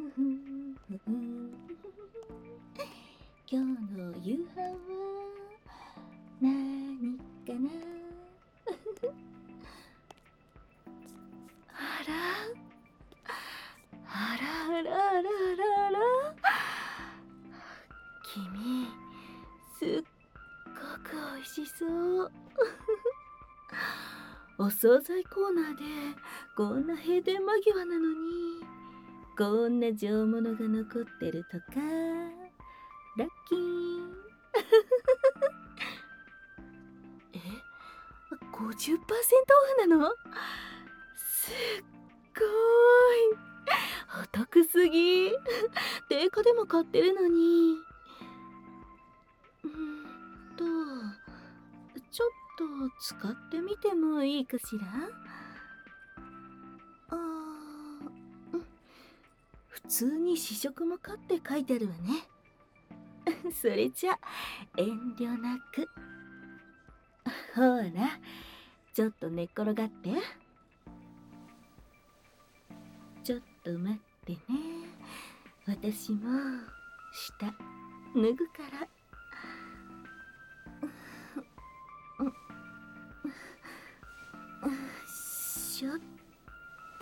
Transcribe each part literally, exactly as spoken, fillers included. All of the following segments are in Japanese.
今日の夕飯は何かな。あらあらあらあらあらあら、君すっごくおいしそうお惣菜コーナーでこんな閉店間際なのにこんな上物が残ってるとかラッキーえ ごじゅっパーセント オフなの？すっごーいお得すぎ定価でも買ってるのに。うんとちょっと使ってみてもいいかしら。あー、うん、普通に試食もかって書いてあるわねそれじゃ遠慮なく。ほらちょっと寝っ転がって。ちょっと待ってね、私も下脱ぐから。ちょっと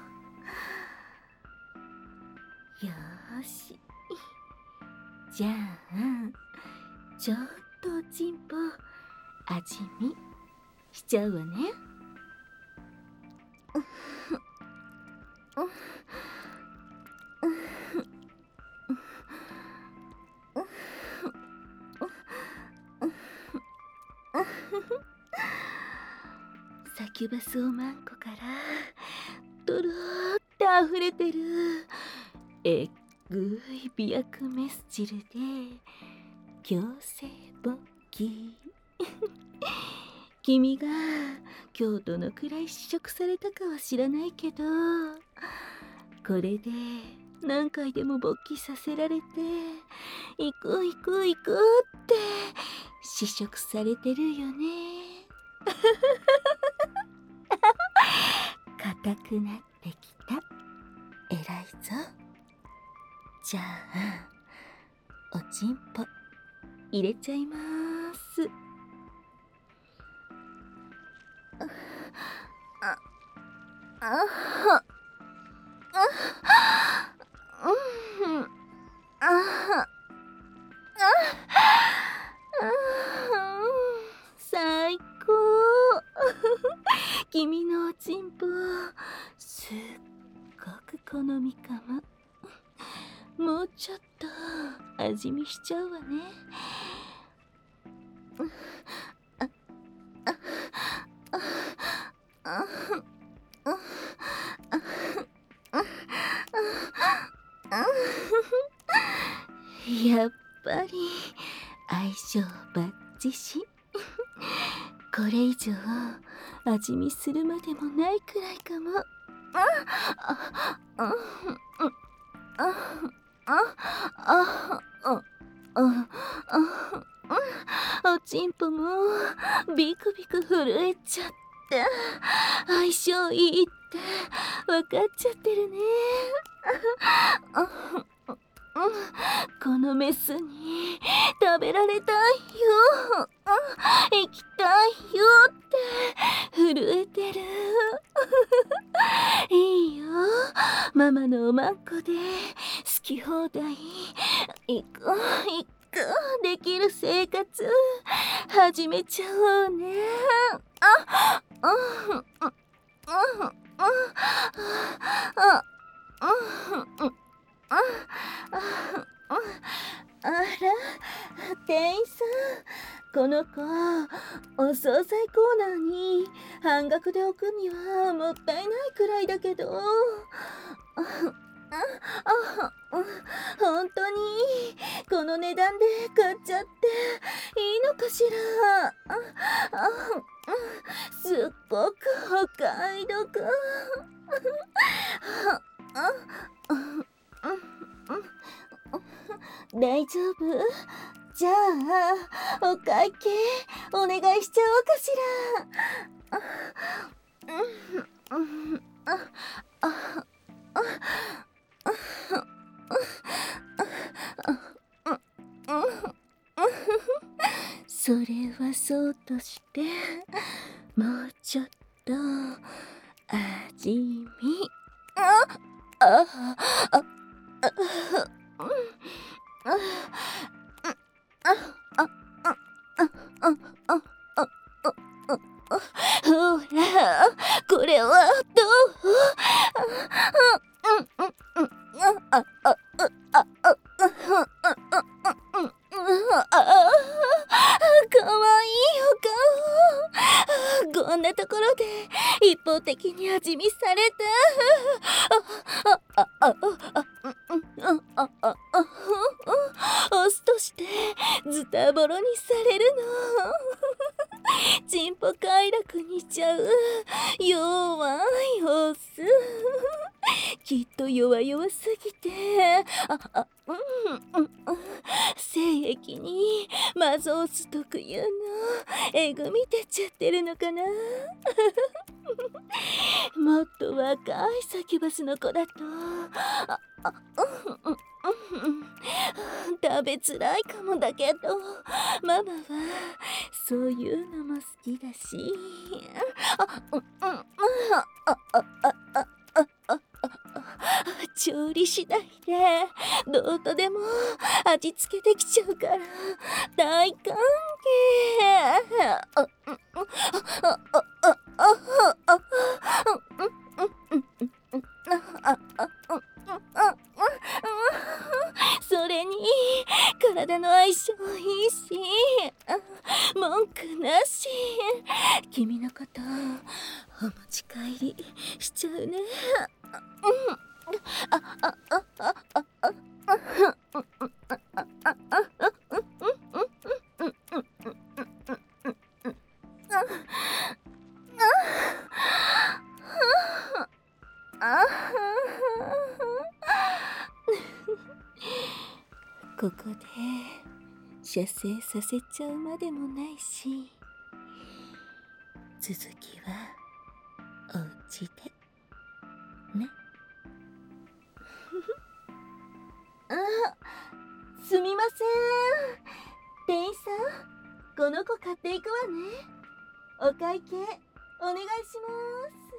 よーし、じゃあちょっとおちんぽ味見しちゃうわね。サキュバスおまんこからとろーってあふれてるえっぐい美薬メス汁で強制勃起君が今日どのくらい試食されたかは知らないけど、これで何回でも勃起させられて行く行く行くって試食されてるよね硬くなってきた。えらいぞ。じゃあおちんぽ入れちゃいます。あああ最高君のおちんぽすっごく好みかも。もうちょっと味見しちゃうわね。やっぱり相性バッチシこれ以上味見するまでもないくらいかも。おちんぽもビクビク震えちゃって相性いいって分かっちゃってるねこのメスに食べられたいよ行きたいよって震えてるいいよママのおまんこで好き放題行く行くできる生活始めちゃおうね。あうんうんうんあら店員さん、この子お惣菜コーナーに半額で置くにはもったいないくらいだけど、ああ本当にこの値段で買っちゃっていいのかしら。ああすっごくお買い得大丈夫？じゃあお会計お願いしちゃおうかしら。 そうとしてもうちょっと味見。あああああほら、これはどう？かわいいお顔。こんなところで一方的に味見された。オスとしてズタボロにされるの。チンポ快楽にしちゃう弱いオス。きっと弱々すぎて、ああうんうん、精液にマゾオス特有のえぐみ出ちゃってるのかな。もっと若いサキュバスの子だとああうんうんうん食べづらいかもだけど、ママはそういうのも好きだし、あうんうんああああああ調理次第でどうとでも味付けできちゃうから大歓迎。それに体の相性いいし文句なし。君のことお持ち帰りしちゃうね。ここで射精させちゃうまでもないし、続きはお家でね。あ、すみません。店員さん、この子買っていくわね。お会計お願いします。